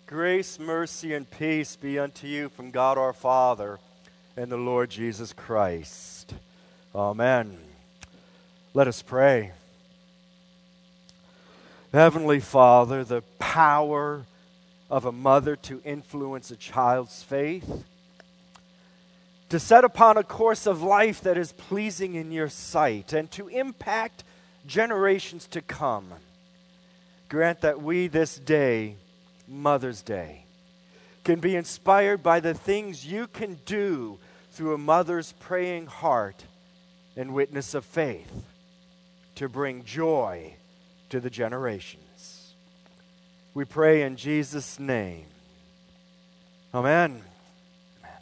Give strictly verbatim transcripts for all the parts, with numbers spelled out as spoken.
Grace, mercy, and peace be unto you from God our Father and the Lord Jesus Christ. Amen. Let us pray. Heavenly Father, the power of a mother to influence a child's faith, to set upon a course of life that is pleasing in your sight, and to impact generations to come. Grant that we this day, Mother's Day, can be inspired by the things you can do through a mother's praying heart and witness of faith to bring joy to the generations. We pray in Jesus' name. Amen. Amen.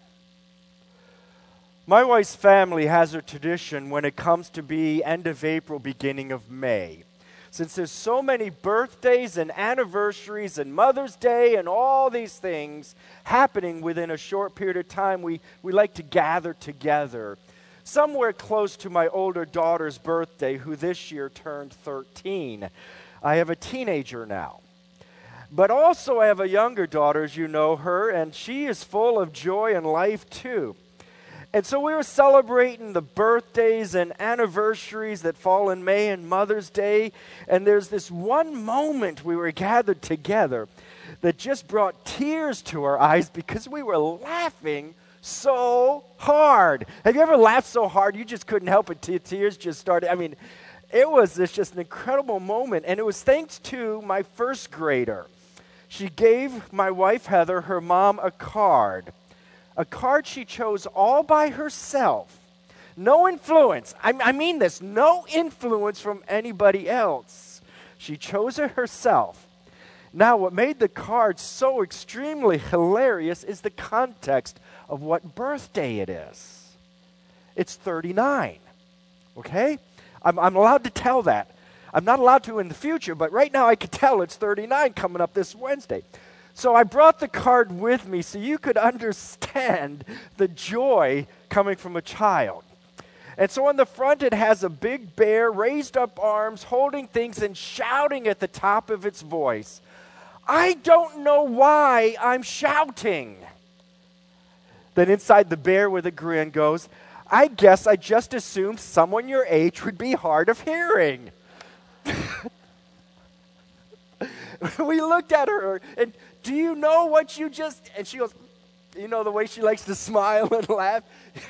My wife's family has a tradition when it comes to be end of April, beginning of May. Since there's so many birthdays and anniversaries and Mother's Day and all these things happening within a short period of time, we, we like to gather together. Somewhere close to my older daughter's birthday, who this year turned thirteen. I have a teenager now. But also I have a younger daughter, as you know her, and she is full of joy and life too. And so we were celebrating the birthdays and anniversaries that fall in May and Mother's Day. And there's this one moment we were gathered together that just brought tears to our eyes because we were laughing so hard. Have you ever laughed so hard you just couldn't help it? Te- tears just started. I mean, it was this just an incredible moment. And it was thanks to my first grader. She gave my wife, Heather, her mom a card. A card she chose all by herself. No influence. I, I mean this. No influence from anybody else. She chose it herself. Now, what made the card so extremely hilarious is the context of what birthday it is. It's thirty-nine. Okay? I'm, I'm allowed to tell that. I'm not allowed to in the future, but right now I can tell it's thirty-nine coming up this Wednesday. So I brought the card with me so you could understand the joy coming from a child. And so on the front it has a big bear, raised up arms, holding things and shouting at the top of its voice. I don't know why I'm shouting. Then inside the bear with a grin goes, I guess I just assumed someone your age would be hard of hearing. We looked at her and, do you know what you just, and she goes, you know the way she likes to smile and laugh?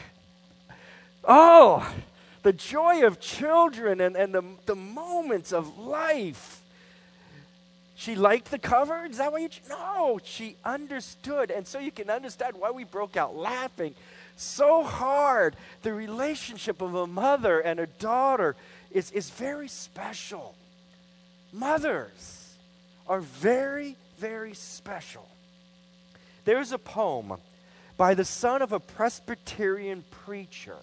Oh, the joy of children and, and the, the moments of life. She liked the cover? Is that why you, no, she understood. And so you can understand why we broke out laughing so hard. The relationship of a mother and a daughter is, is very special. Mothers are very, very special. There's a poem by the son of a Presbyterian preacher.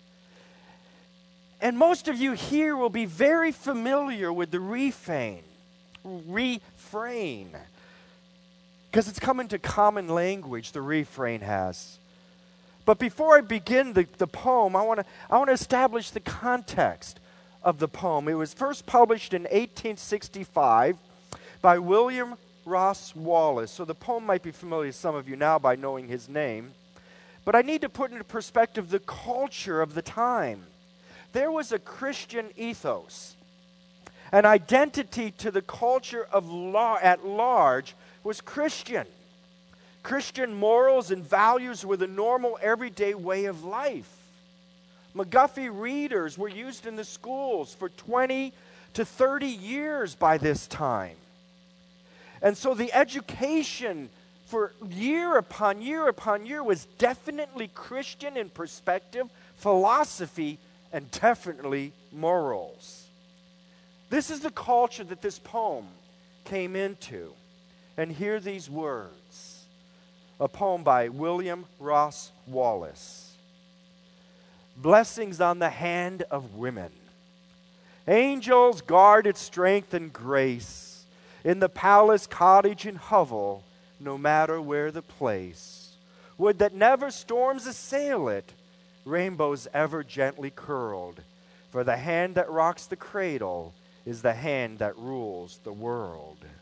And most of you here will be very familiar with the refrain, refrain, because it's come into common language, the refrain has. But before I begin the, the poem, I want to I want to establish the context of the poem. It was first published in eighteen sixty-five by William Ross Wallace. So the poem might be familiar to some of you now by knowing his name. But I need to put into perspective the culture of the time. There was a Christian ethos. An identity to the culture of law at large was Christian. Christian morals and values were the normal everyday way of life. McGuffey readers were used in the schools for twenty to thirty years by this time. And so the education for year upon year upon year was definitely Christian in perspective, philosophy, and definitely morals. This is the culture that this poem came into. And hear these words. A poem by William Ross Wallace. Blessings on the hand of women. Angels guard its strength and grace. In the palace, cottage, and hovel, no matter where the place. Would that never storms assail it, rainbows ever gently curled. For the hand that rocks the cradle is the hand that rules the world.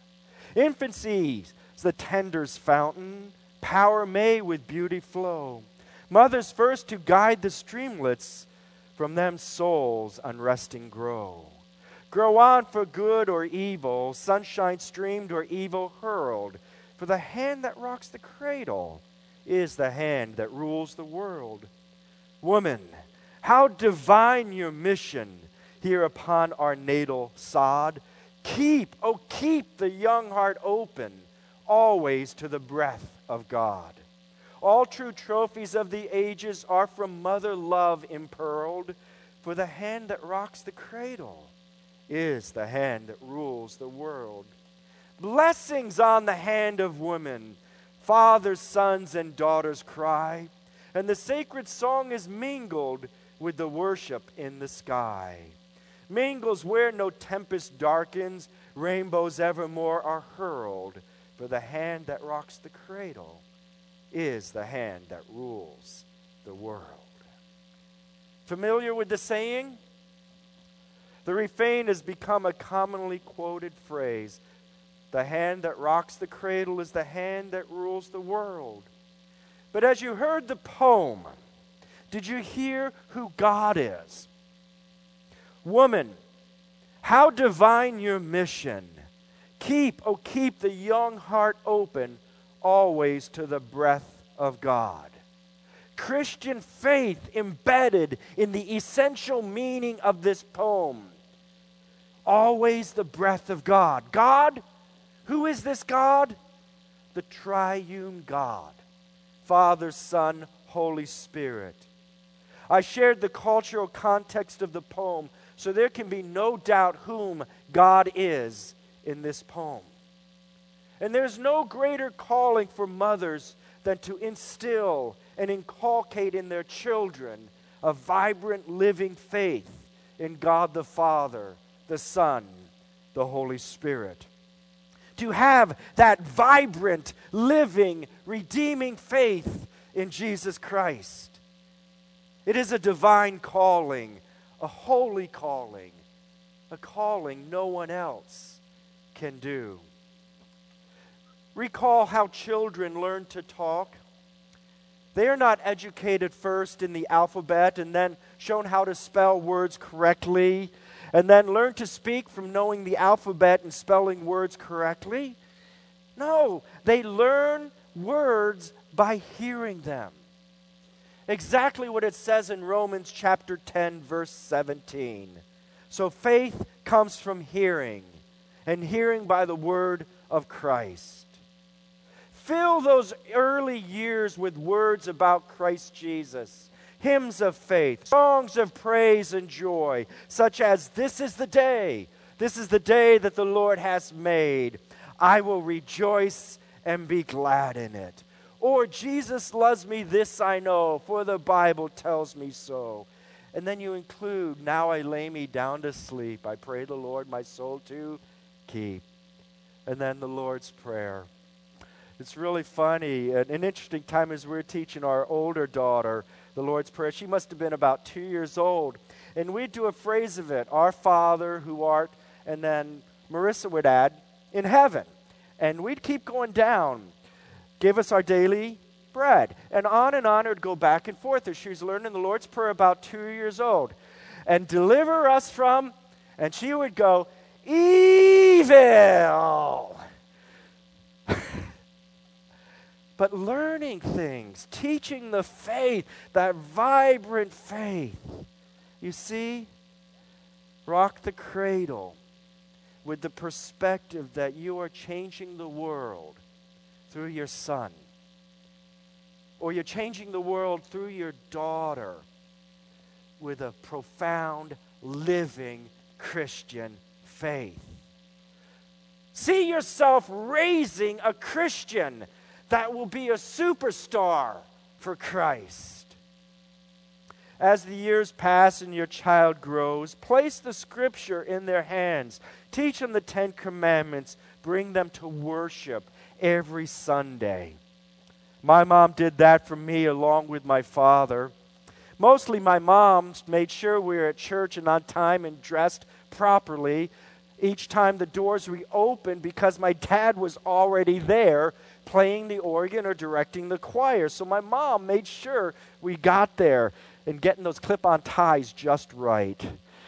Infancy's the tender's fountain, power may with beauty flow. Mothers first to guide the streamlets, from them souls unresting grow. Grow on for good or evil, sunshine streamed or evil hurled, for the hand that rocks the cradle is the hand that rules the world. Woman, how divine your mission here upon our natal sod. Keep, oh keep the young heart open, always to the breath of God. All true trophies of the ages are from mother love impearled, for the hand that rocks the cradle is the hand that rules the world. Blessings on the hand of woman, fathers, sons, and daughters cry, and the sacred song is mingled with the worship in the sky. Mingles where no tempest darkens, rainbows evermore are hurled, for the hand that rocks the cradle is the hand that rules the world. Familiar with the saying? The refrain has become a commonly quoted phrase. The hand that rocks the cradle is the hand that rules the world. But as you heard the poem, did you hear who God is? Woman, how divine your mission. Keep, oh keep the young heart open, always to the breath of God. Christian faith embedded in the essential meaning of this poem. Always the breath of God. God, who is this God? The triune God, Father, Son, Holy Spirit. I shared the cultural context of the poem so there can be no doubt whom God is in this poem. And there's no greater calling for mothers than to instill and inculcate in their children a vibrant, living faith in God the Father, the Son, the Holy Spirit. To have that vibrant, living, redeeming faith in Jesus Christ. It is a divine calling, a holy calling, a calling no one else can do. Recall how children learn to talk. They are not educated first in the alphabet and then shown how to spell words correctly and then learn to speak from knowing the alphabet and spelling words correctly. No, they learn words by hearing them. Exactly what it says in Romans chapter ten, verse seventeen. So faith comes from hearing, and hearing by the word of Christ. Fill those early years with words about Christ Jesus, hymns of faith, songs of praise and joy, such as, "This is the day, this is the day that the Lord has made. I will rejoice and be glad in it." Or, "Jesus loves me, this I know, for the Bible tells me so." And then you include, "Now I lay me down to sleep. I pray the Lord my soul to keep." And then the Lord's Prayer. It's really funny. An, an interesting time as we we're teaching our older daughter the Lord's Prayer. She must have been about two years old. And we'd do a phrase of it, "Our Father who art," and then Marissa would add, "in heaven." And we'd keep going down. "Give us our daily bread." And on and on it would go back and forth as she was learning the Lord's Prayer about two years old. "And deliver us from," and she would go, "evil." But learning things, teaching the faith, that vibrant faith. You see, rock the cradle with the perspective that you are changing the world through your son. Or you're changing the world through your daughter with a profound, living Christian faith. See yourself raising a Christian that will be a superstar for Christ. As the years pass and your child grows, place the scripture in their hands. Teach them the Ten Commandments. Bring them to worship every Sunday. My mom did that for me along with my father. Mostly my mom made sure we were at church and on time and dressed properly. each time the doors reopened because my dad was already there playing the organ or directing the choir. So my mom made sure we got there and getting those clip-on ties just right.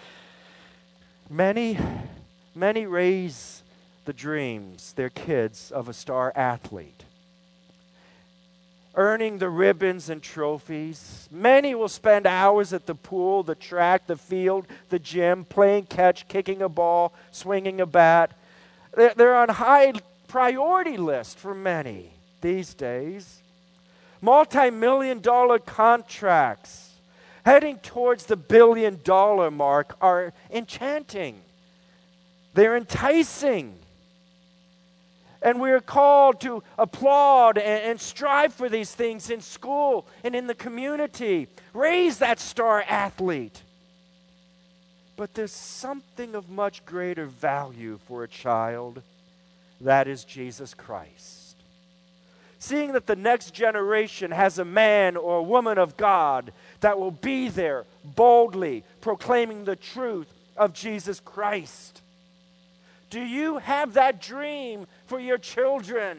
Many, many raise the dreams, their kids, of a star athlete, earning the ribbons and trophies. Many will spend hours at the pool, the track, the field, the gym, playing catch, kicking a ball, swinging a bat. They're, they're on high priority list for many these days. Multi-million dollar contracts heading towards the billion dollar mark are enchanting. They're enticing. And we are called to applaud and, and strive for these things in school and in the community. Raise that star athlete. But there's something of much greater value for a child. That is Jesus Christ. Seeing that the next generation has a man or a woman of God that will be there boldly proclaiming the truth of Jesus Christ. Do you have that dream for your children?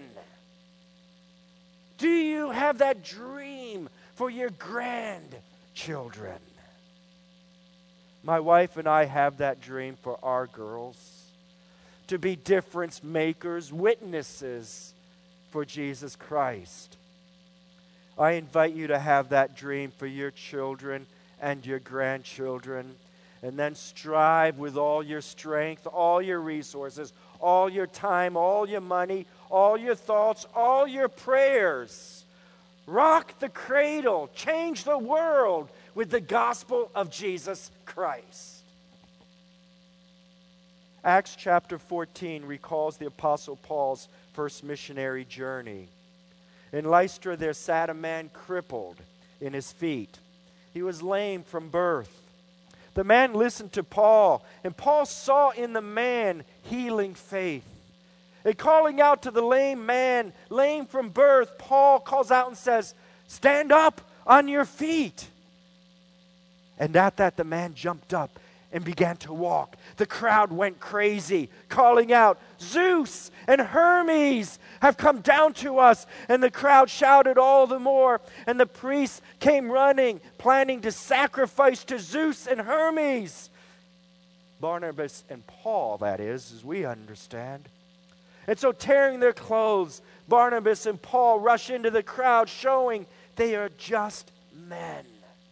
Do you have that dream for your grandchildren? My wife and I have that dream for our girls, to be difference makers, witnesses for Jesus Christ. I invite you to have that dream for your children and your grandchildren. And then strive with all your strength, all your resources, all your time, all your money, all your thoughts, all your prayers. Rock the cradle, change the world with the gospel of Jesus Christ. Acts chapter fourteen recalls the Apostle Paul's first missionary journey. In Lystra there sat a man crippled in his feet. He was lame from birth. The man listened to Paul, and Paul saw in the man healing faith. And calling out to the lame man, lame from birth, Paul calls out and says, "Stand up on your feet." And at that, the man jumped up and began to walk. The crowd went crazy, calling out, "Zeus and Hermes have come down to us." And the crowd shouted all the more. And the priests came running, planning to sacrifice to Zeus and Hermes. Barnabas and Paul, that is, as we understand. And so tearing their clothes, Barnabas and Paul rush into the crowd, showing they are just men.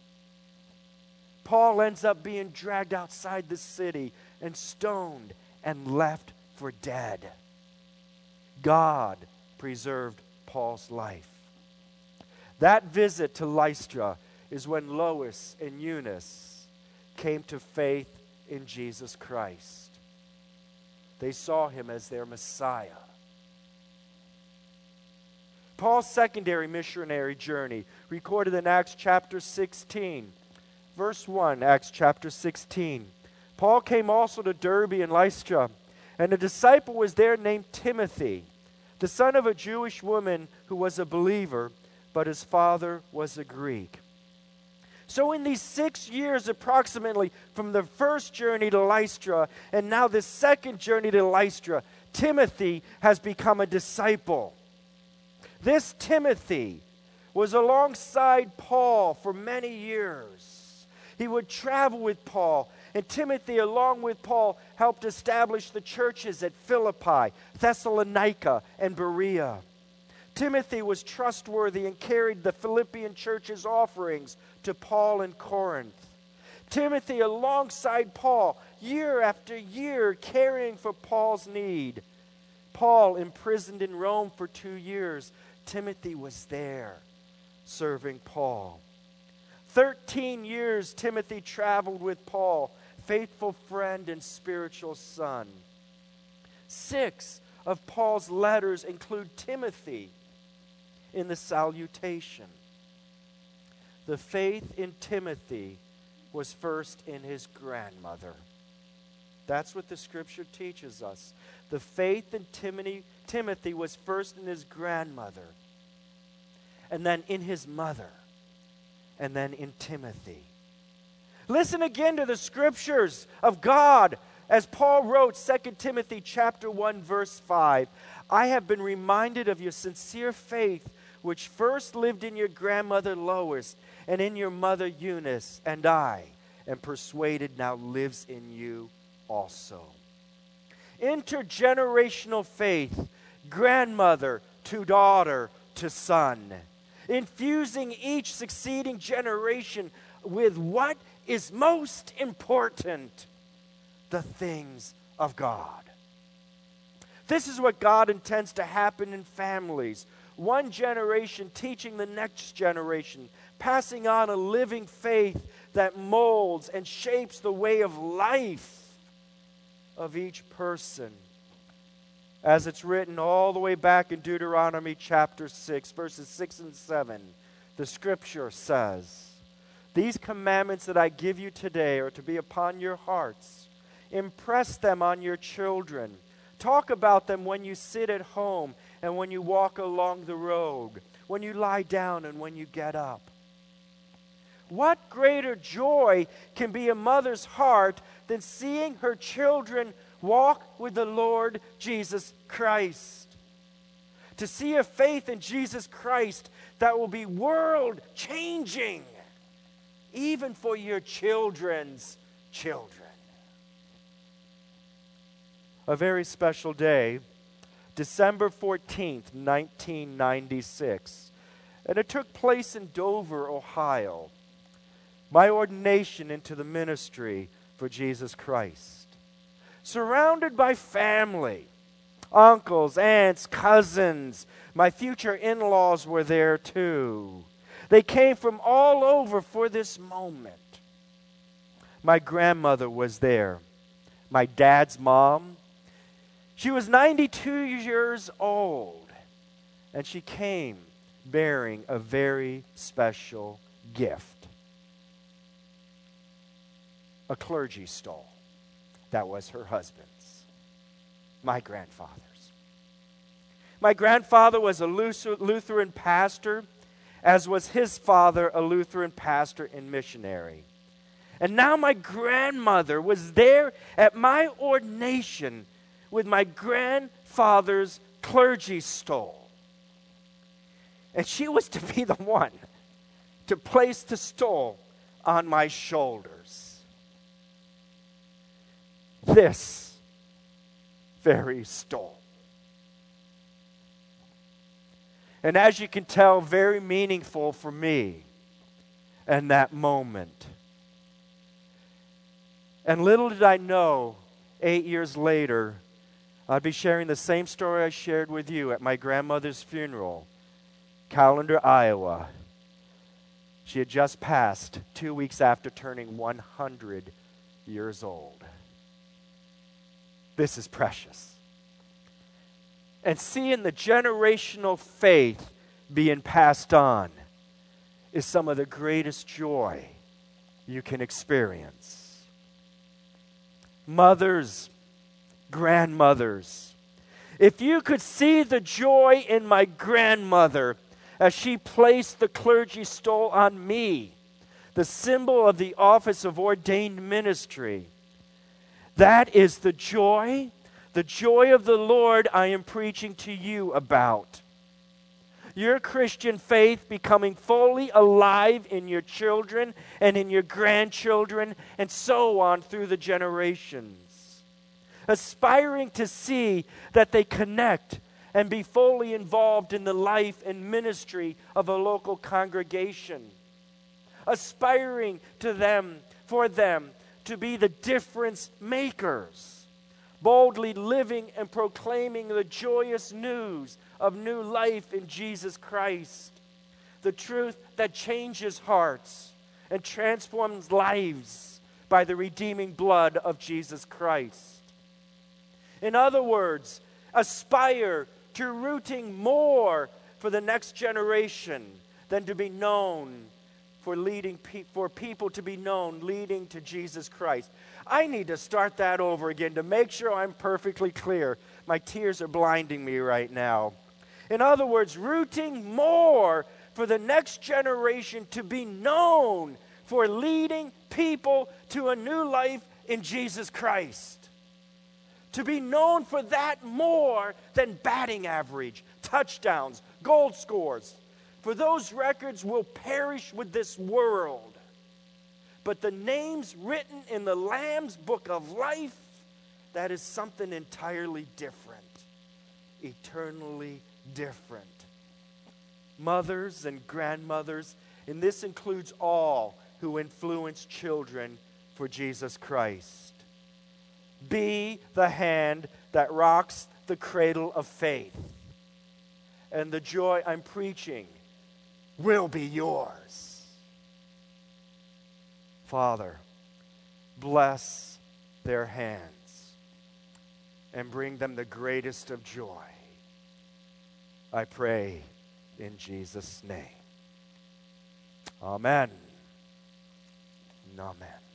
Paul ends up being dragged outside the city and stoned and left for dead. God preserved Paul's life. That visit to Lystra is when Lois and Eunice came to faith in Jesus Christ. They saw him as their Messiah. Paul's secondary missionary journey, recorded in Acts chapter sixteen. Verse one, Acts chapter sixteen. Paul came also to Derbe and Lystra, and a disciple was there named Timothy, the son of a Jewish woman who was a believer, but his father was a Greek. So in these six years approximately from the first journey to Lystra and now the second journey to Lystra, Timothy has become a disciple. This Timothy was alongside Paul for many years. He would travel with Paul, and Timothy, along with Paul, helped establish the churches at Philippi, Thessalonica, and Berea. Timothy was trustworthy and carried the Philippian church's offerings to Paul in Corinth. Timothy, alongside Paul, year after year, caring for Paul's need. Paul imprisoned in Rome for two years. Timothy was there, serving Paul. Thirteen years Timothy traveled with Paul, faithful friend and spiritual son. Six of Paul's letters include Timothy in the salutation. The faith in Timothy was first in his grandmother. That's what the scripture teaches us. The faith in Timothy, Timothy was first in his grandmother, and then in his mother, and then in Timothy. Listen again to the scriptures of God. As Paul wrote, Second Timothy chapter one, verse five, I have been reminded of your sincere faith, which first lived in your grandmother Lois and in your mother Eunice, and I am persuaded now lives in you also. Intergenerational faith, grandmother to daughter to son, infusing each succeeding generation with what is most important, the things of God. This is what God intends to happen in families. One generation teaching the next generation, passing on a living faith that molds and shapes the way of life of each person. As it's written all the way back in Deuteronomy chapter six, verses six and seven, the scripture says, these commandments that I give you today are to be upon your hearts. Impress them on your children. Talk about them when you sit at home and when you walk along the road, when you lie down and when you get up. What greater joy can be a mother's heart than seeing her children walk with the Lord Jesus Christ? To see a faith in Jesus Christ that will be world-changing, even for your children's children. A very special day, December fourteenth, nineteen ninety-six, and it took place in Dover, Ohio. My ordination into the ministry for Jesus Christ. Surrounded by family, uncles, aunts, cousins, my future in-laws were there too. They came from all over for this moment. My grandmother was there, my dad's mom. She was ninety-two years old, and she came bearing a very special gift. A clergy stole that was her husband's, my grandfather's. My grandfather was a Lutheran pastor, as was his father, a Lutheran pastor and missionary. And now my grandmother was there at my ordination with my grandfather's clergy stole. And she was to be the one to place the stole on my shoulders. This very stole. And as you can tell, very meaningful for me in that moment. And little did I know, eight years later, I'd be sharing the same story I shared with you at my grandmother's funeral, Callender, Iowa. She had just passed two weeks after turning one hundred years old. This is precious. And seeing the generational faith being passed on is some of the greatest joy you can experience. Mothers, grandmothers, if you could see the joy in my grandmother as she placed the clergy stole on me, the symbol of the office of ordained ministry, that is the joy, the joy of the Lord I am preaching to you about. Your Christian faith becoming fully alive in your children and in your grandchildren and so on through the generations. Aspiring to see that they connect and be fully involved in the life and ministry of a local congregation. Aspiring to them, for them, to be the difference makers, boldly living and proclaiming the joyous news of new life in Jesus Christ, the truth that changes hearts and transforms lives by the redeeming blood of Jesus Christ. In other words, aspire to rooting more for the next generation than to be known for leading pe- for people to be known leading to Jesus Christ. I need to start that over again to make sure I'm perfectly clear. My tears are blinding me right now. In other words, rooting more for the next generation to be known for leading people to a new life in Jesus Christ. to be known for that more than batting average, touchdowns, goal scores. For those records will perish with this world. But the names written in the Lamb's book of life, that is something entirely different, eternally different. Mothers and grandmothers, and this includes all who influence children for Jesus Christ. Be the hand that rocks the cradle of faith, and the joy I'm preaching will be yours. Father, bless their hands and bring them the greatest of joy. I pray in Jesus' name. Amen. And amen.